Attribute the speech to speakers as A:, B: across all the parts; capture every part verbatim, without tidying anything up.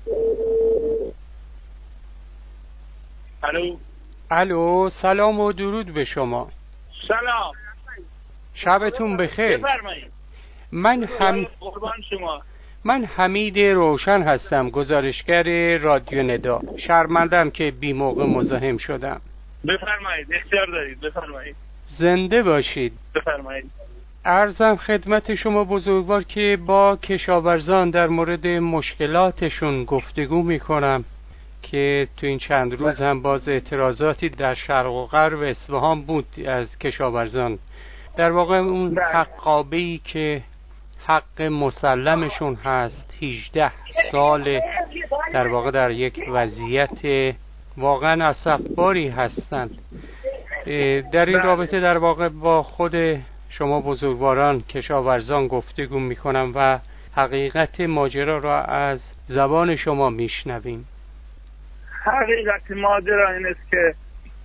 A: الو
B: الو، سلام و درود به شما.
A: سلام،
B: شبتون بخیر.
A: بفرمایید.
B: من هم
A: قربان شما.
B: من حمید روشن هستم، گزارشگر رادیو ندا. شرمندم که بی موقع مزاحم شدم.
A: بفرمایید، اختیار دارید، بفرمایید.
B: زنده باشید.
A: بفرمایید.
B: عرضم خدمت شما بزرگوار که با کشاورزان در مورد مشکلاتشون گفتگو میکنم که تو این چند روز هم باز اعتراضاتی در شرق و غرب اصفهان بود از کشاورزان. در واقع اون حقابه‌ای که حق مسلمشون هست هجده سال در واقع در یک وضعیت واقعا اسفباری هستند. در این رابطه در واقع با خود شما بزرگواران کشاورزان گفتگو میکنم و حقیقت ماجرا را از زبان شما میشنویم.
A: حقیقت ماجرا این است که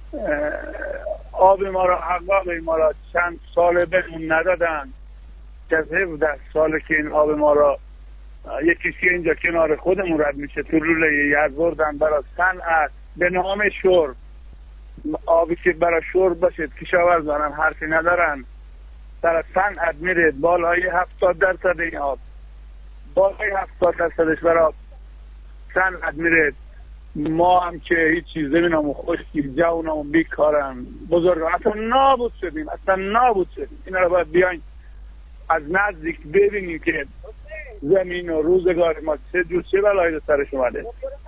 A: آب ما را، حقاب ما را چند سال بهمون ندادن. که هفده ساله که این آب ما را یکیش که اینجا کنار خودمون رد میشه تو لوله یز بردن برای صنعت به نام شرب. آبی که برای شرب باشه کشاورزان هم حرفی ندارن. در صنعت میره بالای هفتاد درصد این آب، بالای هفتاد درصدش برای صنعت میره. ما هم که هیچ چیز زمینمون خشکی، جوانمون بیکارن، بزرگ اصلا نابود شدیم، اصلا نابود شدیم. اینا رو باید بیاین از نزدیک ببینیم که زمین و روزگار ما چه جور چه بلایی سرش اومده.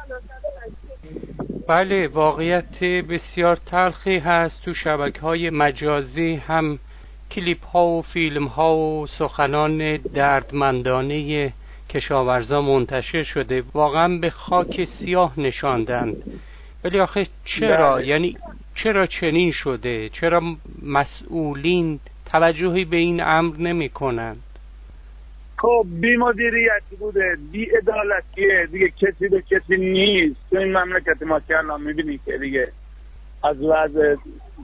B: بله، واقعیت بسیار تلخی هست. تو شبکه‌های مجازی هم کلیپ ها و فیلم ها و سخنان دردمندانه کشاورزا منتشر شده. واقعا به خاک سیاه نشاندند. ولی آخه چرا؟
A: بله.
B: یعنی چرا چنین شده؟ چرا مسئولین توجهی به این امر نمی کنند؟
A: خب بی مدیریتی بوده، بی عدالتیه دیگه. کسی به کسی نیست. تو این مملکت ما که الان میبینی که دیگه از وضع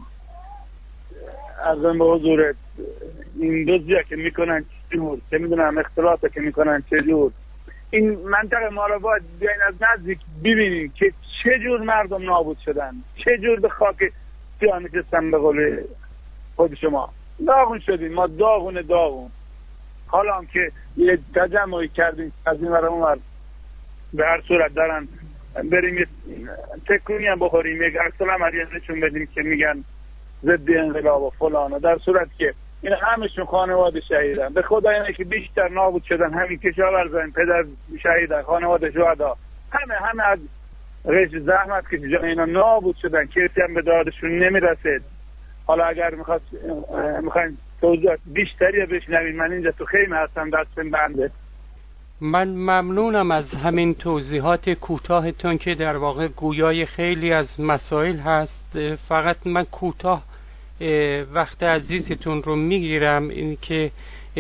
A: از به حضورت این دوزیا که میکنن چجور، چه میدونم اختلاطه که میکنن چجور. این منطقه ما رو باید بیاین از نزدیک ببینیم که چجور مردم نابود شدن، چجور به خاک سیاه نشستن. به قول خود شما داغون شدیم، ما داغون داغون. حالا هم که یه تجمعی کردیم از این ورم اونور، به هر صورت دارن بریم یه تکونی هم بخوریم، یک عکس العملی نشون بدیم که میگن ضد انقلاب و فلان، در صورت که این همشون خانواده شهیدن. به خدا اینه که بیشتر نابود شدن همین کشاورزان، پدر شهیدن، خانواده شهدا، همه همه از غش زحمت که جا اینا نابود شدن. کسی هم به دادشون نمیرسید. حالا اگر میخواست میخواین توضیحات بیشتری بشنوید، من اینجا تو خیمه هستم، دستم بنده.
B: من ممنونم از همین توضیحات کوتاهتون که در واقع گویای خیلی از مسائل هست. فقط من کوتاه وقت عزیزتون رو میگیرم، این که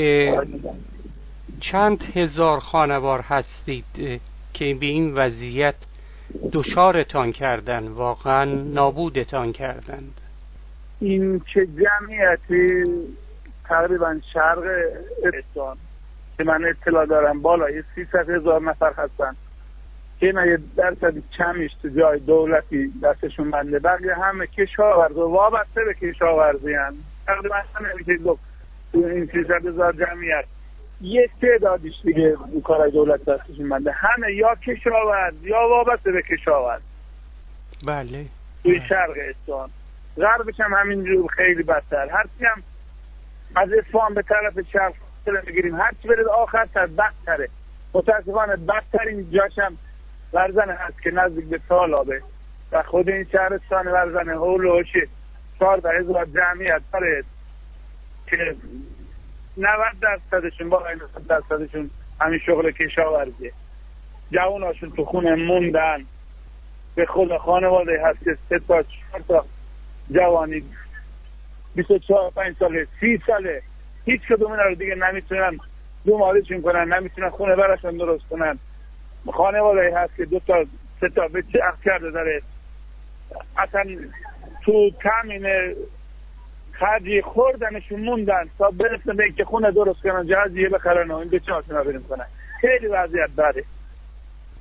B: چند هزار خانوار هستید که به این وضعیت دچارتان کردن، واقعا نابودتان کردند؟
A: این چه جمعیتی تقریبا شرق ایران که من اطلاع دارم بالای سیصد هزار نفر هستن که اینا یه درصدی کمیش تو جای دولتی دستشون بنده. بقیه همه کشاورز و وابسته به کشاورزی هم. تقریبا همه که تو این سیصد هزار جمعیت یه تعدادیش دیگه اون کارهای دولت دستشون بنده. همه یا کشاورز یا وابسته به کشاورز.
B: بله.
A: توی شرق ایران، غربش هم همینجور خیلی بدتر. هرچی هم از اصفهان به طرف شرق بگیریم، هرچی برید آخر تر بدتره. متاسفانه بدترین جاش هم ورزنه هست که نزدیک به تالابه و خود این شهرستان ورزنه هول و هوشی چهارده هزار جمعیت داره که نود درصدشون با نود درصدشون همین شغل کشاورزیه. جواناشون تو خونه موندن. به خود خانواده هست که سه تا چهار تا جوانی بیست و چهار پنج ساله سی ساله هیچ کدوم اینا رو دیگه نمیتونن دوماریشون کنن، نمیتونن خونه براشون درست کنن. خانواده هست که دو تا سه تا بچه اخ کرده داره، اصلا تو تامین خرجی خوردنشون موندن تا برسن به اینکه خونه درست کنن، جهازیه بخرن و این بچه هاشون رو بریم کنن. خیلی وضعیت بده.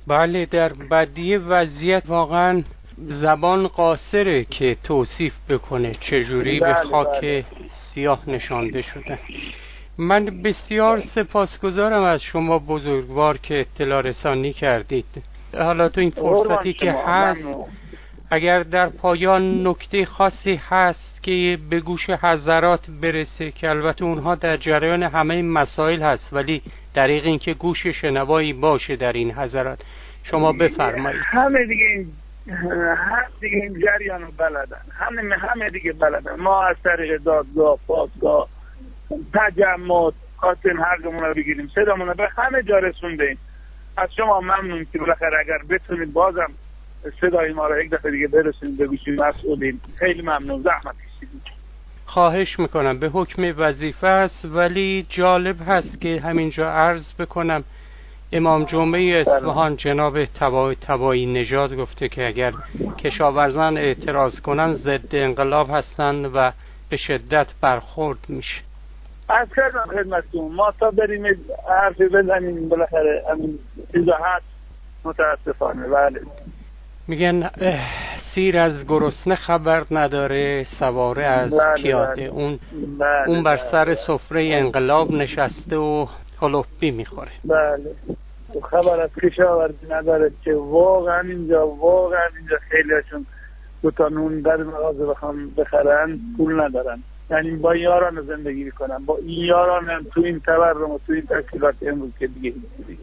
B: بله، در بدیه وضعیت واقعا زبان قاصره که توصیف بکنه چجوری
A: بله،
B: به خاک
A: بله.
B: سیاه نشانده شده. من بسیار سپاسگزارم از شما بزرگوار که اطلاع رسانی کردید. حالا تو این فرصتی که هست
A: ممنون.
B: اگر در پایان نکته خاصی هست که به گوش حضرات برسه، که البته اونها در جریان همه این مسائل هست، ولی دریغ این که گوش شنوایی باشه در این حضرات، شما بفرمایید.
A: همه دیگه این همه دیگه این جریان رو بلدن، همه همه دیگه بلدن. ما از طریق دادگاه، پاسگاه، تجمع خواستیم حقمون رو بگیریم، صدامون رو به همه جا رسوندیم. از شما ممنون که بالاخره اگر بتونید بازم صدای ما رو یک دفعه دیگه برسونید به گوش مسئولین. خیلی ممنون، زحمت کشیدید.
B: خواهش میکنم، به حکم وظیفه است. ولی جالب هست که همینجا عرض بکنم امام جمعه اصفهان جناب تبا تبایی نژاد گفته که اگر کشاورزان اعتراض کنن ضد انقلاب هستن و به شدت برخورد میشه.
A: از کردم خدمتتون، ما تا بریم حرفی بزنیم بالاخره همین چیزا هست متاسفانه. بله،
B: میگن سیر از گرسنه خبر نداره، سواره از
A: بله،
B: پیاده.
A: بله.
B: اون
A: بله،
B: اون بر
A: بله.
B: سر سفره انقلاب نشسته و هلوپی میخوره.
A: بله، خبر از کشاورزی نداره که واقعا اینجا واقعا اینجا خیلی هاشون دو تا نون در مغازه بخوام بخرن پول ندارن. یعنی با یاران زندگی میکنن، با این یاران هم تو این تورم و تو این تشکیلات امروز که دیگه دیگه.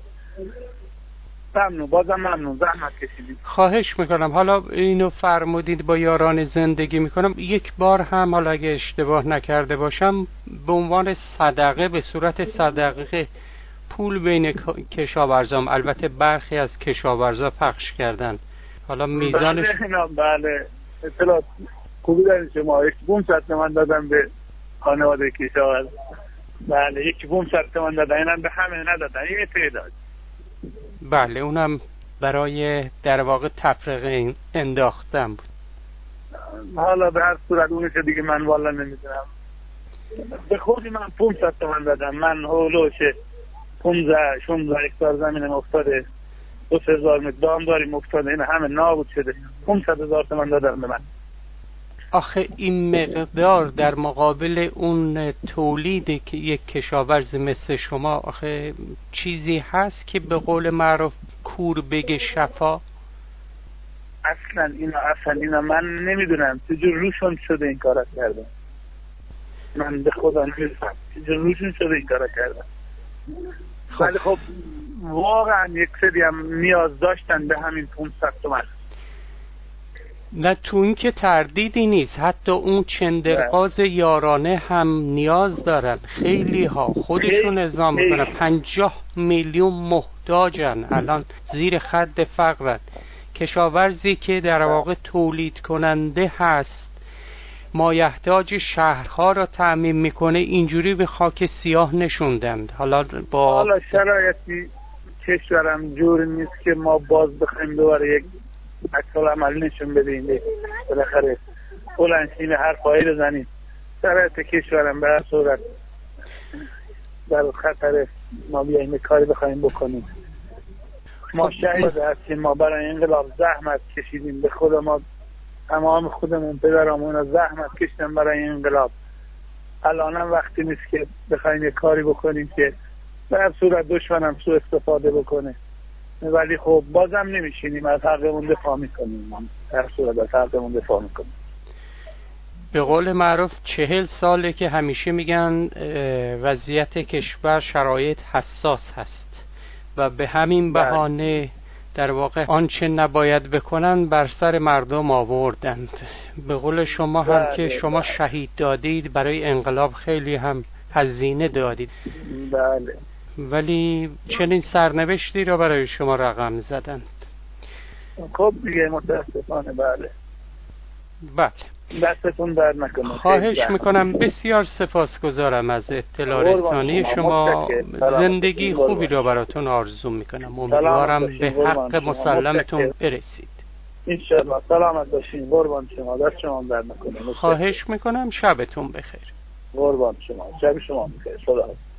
A: ممنون، بازم ممنون، زحمت کشیدید.
B: خواهش میکنم. حالا اینو فرمودید با یاران زندگی میکنم، یک بار هم حالا اگه اشتباه نکرده باشم به عنوان صدقه، به صورت صدقه پول بین کشاورزان، البته برخی از کشاورزا پخش کردن. حالا میزانش
A: بله بله اطلاعات خوبی دارید شما. یک بوم ست من دادم به خانواده کشاورز. بله، یک بوم ست من دادم، اینم به همه ندادن، یه تعداد.
B: بله، اونم برای در واقع تفرقه انداختن بود.
A: حالا به هر صورت اونش دیگه من والا نمیدونم. به خودی من پانصد تومن دادم. من هولوش پانزده شانزده هکتار زمینم افتاده، دو سه هزار متر دام داریم افتاده، این همه نابود شده. پانصد هزار تومن دادم به من.
B: آخه این مقدار در مقابل اون تولیدی که یک کشاورز مثل شما، آخه چیزی هست که به قول معروف کور بگه شفا؟
A: اصلا اینا اصلا اینا من نمیدونم چجور روشون شده این کارا کردن. من به خدا نمیدونم چجور روشون شده این کارا کردن. ولی خب واقعا یک سری هم نیاز داشتن به همین پانصد تومن.
B: نه، تو این که تردیدی نیست. حتی اون چندرغاز یارانه هم نیاز دارن. خیلی ها خودشون اعزام میکنن. پنجاه میلیون محتاجن، الان زیر خط فقرن. کشاورزی که در واقع تولید کننده هست، مایحتاج شهرها را تأمین میکنه، اینجوری به خاک سیاه نشوندند. حالا با
A: حالا شرایطی کشورم جور نیست که ما باز بخوایم دوباره یک اکسال عملی نشون بدیم. بالاخره بلنشین هر پایی بزنیم. شرایط کشورم به هر صورت در خطر ما بیاییم کاری بخوایم بکنیم. ما شهید هستیم، ما برای انقلاب زحمت کشیدیم. به خود ما تمام خودمون پدرامون زحمت کشیدن برای انقلاب. الان هم وقتی نیست که بخوایم یک کاری بکنیم که به هر صورت دشمنم سوء استفاده بکنه. ولی خب بازم نمیشینیم، از حقمون دفاع میکنیم. هر صورت از حقمون دفاع میکنیم.
B: به قول معروف چهل ساله که همیشه میگن وضعیت کشور شرایط حساس هست و به همین بهانه در واقع آنچه نباید بکنن بر سر مردم آوردند. به قول شما هم بله، که شما بله. شهید دادید، برای انقلاب خیلی هم هزینه دادید.
A: بله.
B: ولی چنین سرنوشتی را برای شما رقم زدند.
A: خب دیگه متاسفانه. بله
B: بله،
A: دستتون در نکنه.
B: خواهش میکنم. بسیار سپاسگزارم از اطلاع رسانی شما. زندگی خوبی را براتون آرزو میکنم. امیدوارم به حق مسلمتون برسید.
A: انشاءالله. سلامت باشین. قربان شما. دست شما در نکنه.
B: خواهش میکنم. شبتون بخیر.
A: قربان شما. شب شما بخیر. خدا